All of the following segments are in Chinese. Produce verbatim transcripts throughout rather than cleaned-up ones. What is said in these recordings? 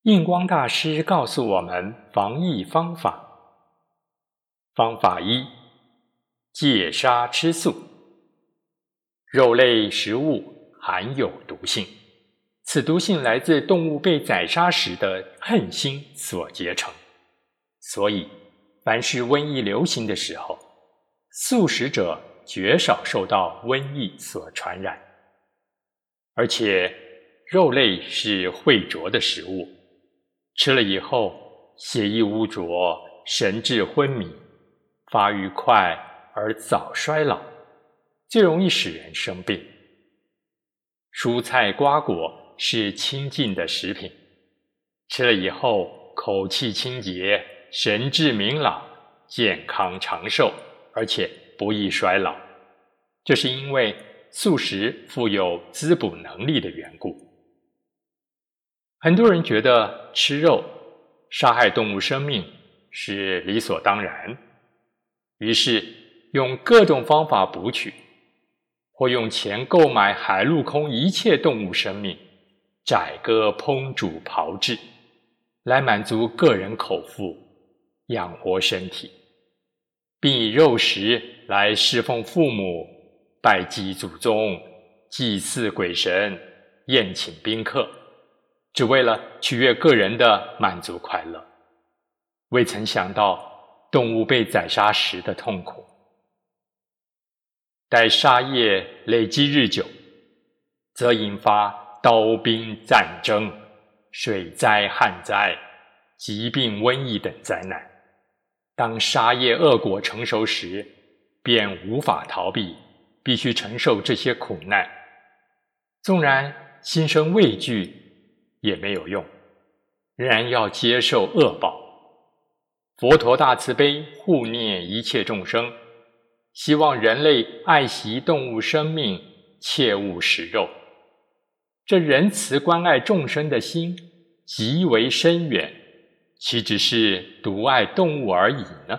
印光大师告诉我们防疫方法。方法一：戒杀吃素。肉类食物含有毒性，此毒性来自动物被宰杀时的恨心所结成，所以凡是瘟疫流行的时候，素食者绝少受到瘟疫所传染。而且肉类是秽浊的食物，吃了以后血液污浊，神志昏迷，发育快而早衰老，最容易使人生病。蔬菜瓜果是清净的食品，吃了以后口气清洁，神志明朗，健康长寿，而且不易衰老。这是因为素食富有滋补能力的缘故。很多人觉得吃肉杀害动物生命是理所当然，于是用各种方法补取，或用钱购买海陆空一切动物生命，宰割烹煮炮制，来满足个人口腹，养活身体，并以肉食来侍奉父母，拜祭祖宗，祭祀鬼神，宴请宾客，只为了取悦个人的满足快乐，未曾想到动物被宰杀时的痛苦。待杀业累积日久，则引发刀兵战争、水灾旱灾、疾病瘟疫等灾难。当杀业恶果成熟时，便无法逃避，必须承受这些苦难。纵然心生畏惧也没有用，仍然要接受恶报。佛陀大慈悲护念一切众生，希望人类爱惜动物生命，切勿食肉。这仁慈关爱众生的心极为深远，岂只是独爱动物而已呢？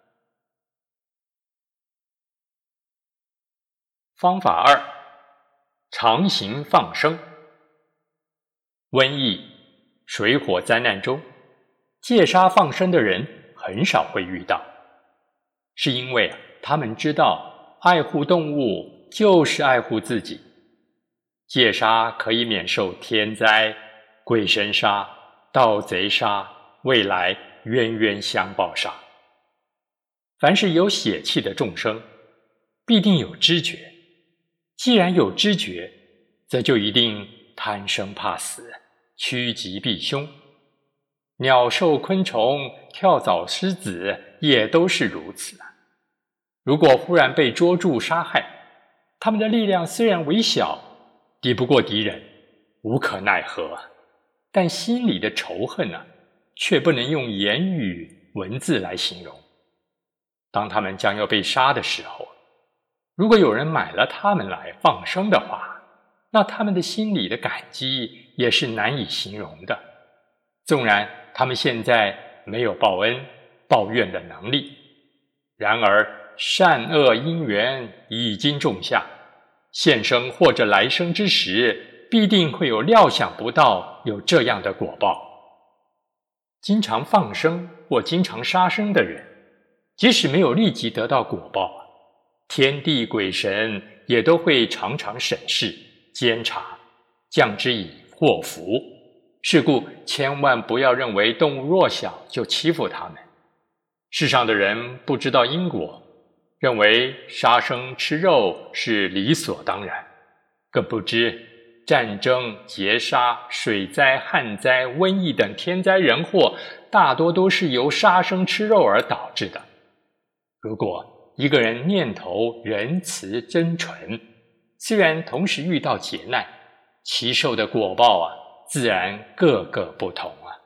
方法二：常行放生。瘟疫、水火灾难中，戒杀放生的人很少会遇到，是因为啊，他们知道爱护动物就是爱护自己。戒杀可以免受天灾、鬼神杀、盗贼杀，未来冤冤相报杀。凡是有血气的众生，必定有知觉。既然有知觉，则就一定贪生怕死，趋吉避凶。鸟兽昆虫、跳蚤狮子也都是如此。如果忽然被捉住杀害，他们的力量虽然微小，敌不过敌人，无可奈何，但心里的仇恨呢、啊，却不能用言语文字来形容。当他们将要被杀的时候，如果有人买了他们来放生的话，那他们的心里的感激也是难以形容的。纵然他们现在没有报恩报怨的能力，然而善恶因缘已经种下，现生或者来生之时，必定会有料想不到有这样的果报。经常放生或经常杀生的人，即使没有立即得到果报，天地鬼神也都会常常审视监察，降之以祸福。是故千万不要认为动物弱小就欺负它们。世上的人不知道因果，认为杀生吃肉是理所当然，更不知战争、劫杀、水灾、旱灾、瘟疫等天灾人祸，大多都是由杀生吃肉而导致的。如果一个人念头仁慈真纯，虽然同时遇到劫难，其受的果报啊，自然各个不同啊。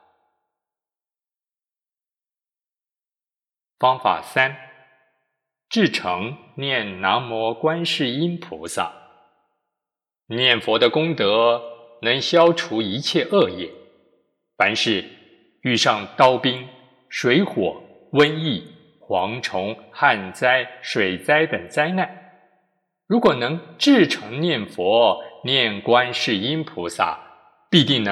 方法三：至诚念南无观世音菩萨。念佛的功德能消除一切恶业，凡是遇上刀兵、水火、瘟疫、蝗虫、旱灾、水灾等灾难，如果能至诚念佛、念观世音菩萨，必定能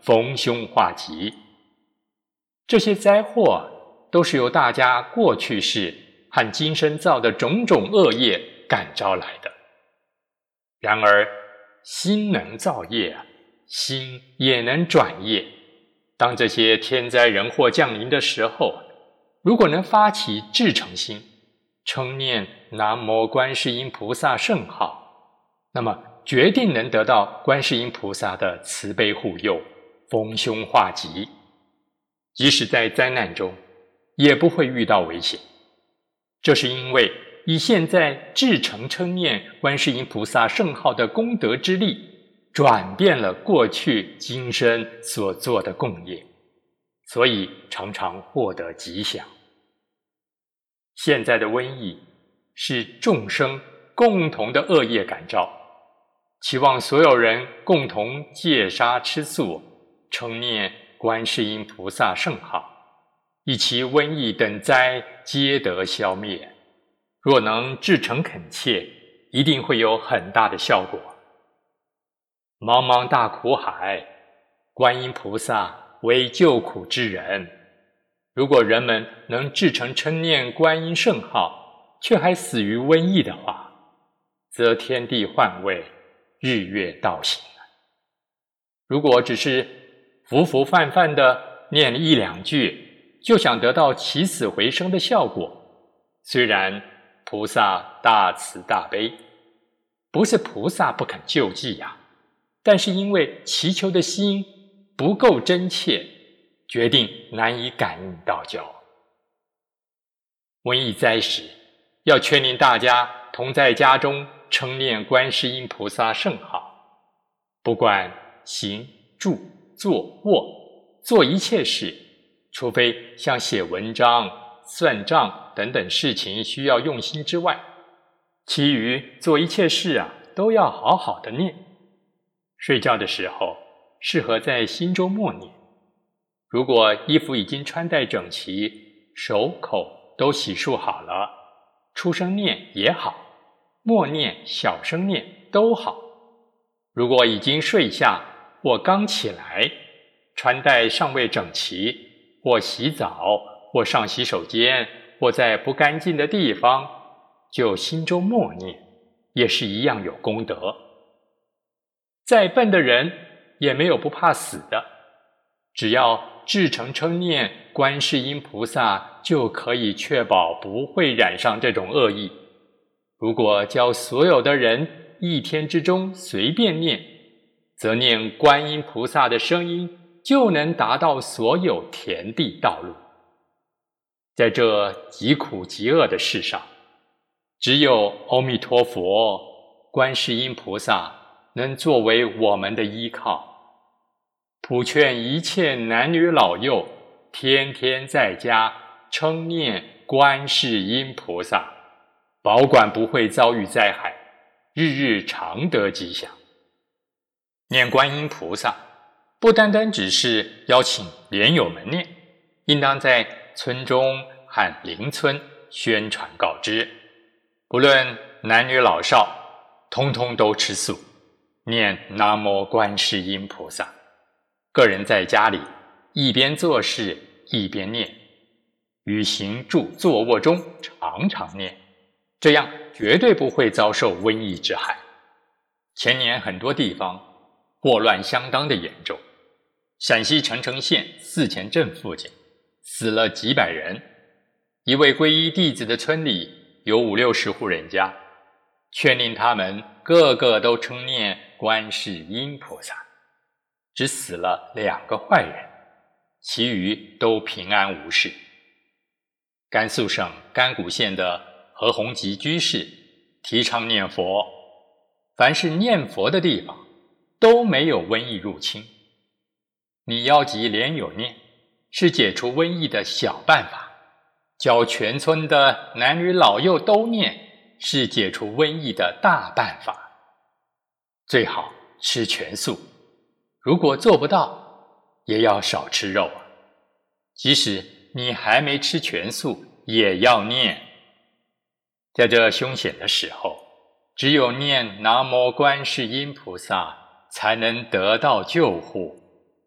逢凶化吉。这些灾祸都是由大家过去世和今生造的种种恶业感召来的。然而心能造业，心也能转业。当这些天灾人祸降临的时候，如果能发起至诚心，称念南无观世音菩萨圣号，那么决定能得到观世音菩萨的慈悲护佑，逢凶化吉。即使在灾难中也不会遇到危险。这是因为以现在至诚称念观世音菩萨圣号的功德之力，转变了过去今生所做的共业，所以常常获得吉祥。现在的瘟疫是众生共同的恶业感召，期望所有人共同戒杀吃素，称念观世音菩萨圣号，以其瘟疫等灾皆得消灭。若能至诚恳切，一定会有很大的效果。茫茫大苦海，观音菩萨为救苦之人。如果人们能至诚称念观音圣号，却还死于瘟疫的话，则天地换位，日月倒行。如果只是浮浮泛泛的念一两句，就想得到起死回生的效果，虽然菩萨大慈大悲，不是菩萨不肯救济呀、啊，但是因为祈求的心不够真切，决定难以感应道交。瘟疫灾时，要劝令大家同在家中称念观世音菩萨圣号，不管行住坐卧，做一切事，除非像写文章、算账等等事情需要用心之外，其余做一切事啊，都要好好的念。睡觉的时候，适合在心中默念。如果衣服已经穿戴整齐，手口都洗漱好了，出声念也好，默念小声念都好。如果已经睡下或刚起来，穿戴尚未整齐，或洗澡或上洗手间，或在不干净的地方，就心中默念，也是一样有功德。再笨的人也没有不怕死的，只要至诚称念观世音菩萨，就可以确保不会染上这种恶意。如果教所有的人一天之中随便念，则念观音菩萨的声音就能达到所有田地道路。在这极苦极恶的世上，只有阿弥陀佛、观世音菩萨能作为我们的依靠，普劝一切男女老幼天天在家称念观世音菩萨，保管不会遭遇灾害，日日常得吉祥。念观音菩萨不单单只是邀请莲友们念，应当在村中和邻村宣传告知，不论男女老少，通通都吃素，念南无观世音菩萨。个人在家里一边做事一边念，于行住坐卧中常常念，这样绝对不会遭受瘟疫之害。前年很多地方祸乱相当的严重，陕西澄城县四前镇附近死了几百人，一位皈依弟子的村里有五六十户人家，劝令他们个个都称念观世音菩萨，只死了两个坏人，其余都平安无事。甘肃省甘谷县的何洪吉居士提倡念佛，凡是念佛的地方都没有瘟疫入侵。你邀集莲友念，是解除瘟疫的小办法，教全村的男女老幼都念，是解除瘟疫的大办法。最好吃全素，如果做不到，也要少吃肉啊。即使你还没吃全素，也要念。在这凶险的时候，只有念南无观世音菩萨，才能得到救护。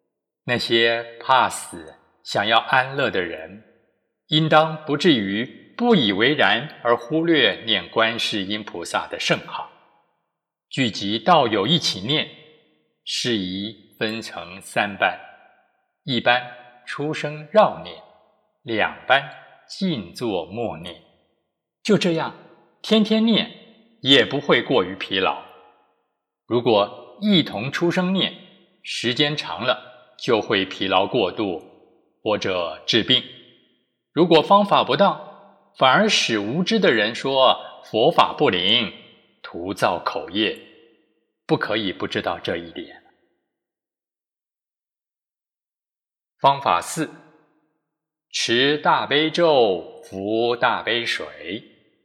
那些怕死、想要安乐的人，应当不至于不以为然而忽略念观世音菩萨的圣号。聚集道友一起念，适宜分成三班：一班出声绕念，两班静坐默念。就这样天天念，也不会过于疲劳。如果一同出声念，时间长了就会疲劳过度或者治病。如果方法不当，反而使无知的人说佛法不灵，徒造口业，不可以不知道这一点。方法四，持大悲咒，服大悲水。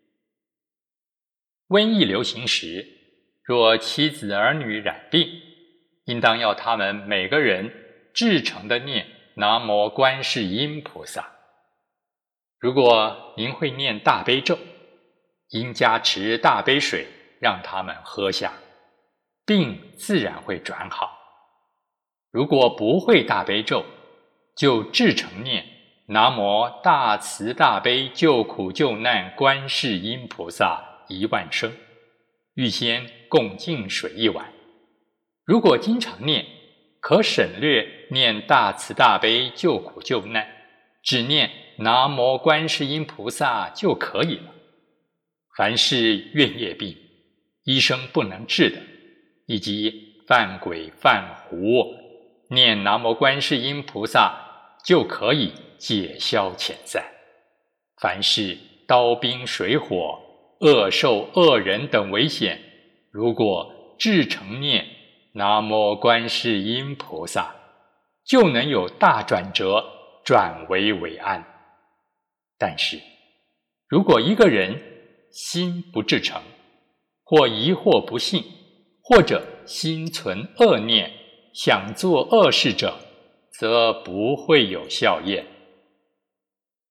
瘟疫流行时，若妻子儿女染病，应当要他们每个人至诚地念南无观世音菩萨。如果您会念大悲咒，应加持大悲水让他们喝下，病自然会转好。如果不会大悲咒，就至诚念南无大慈大悲救苦救难观世音菩萨一万声，预先供净水一碗。如果经常念，可省略念大慈大悲救苦救难，只念南无观世音菩萨就可以了。凡是怨业病，医生不能治的，以及犯鬼犯狐，念南无观世音菩萨就可以解消遣散。凡是刀兵水火、恶兽恶人等危险，如果至诚念南无观世音菩萨，就能有大转折，转危为安。但是如果一个人心不至诚，或疑惑不信，或者心存恶念，想做恶事者，则不会有效验。